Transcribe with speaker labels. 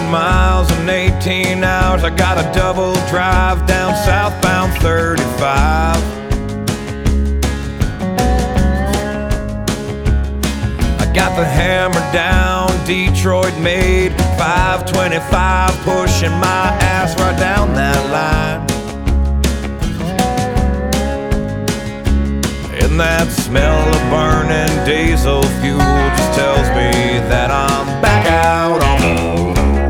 Speaker 1: miles in 18 hours. I got a double drive down southbound 35. I got the hammer down, Detroit made 525, pushing my ass right down that line. And that smell of burning diesel fuel just tells me that I'm back out on the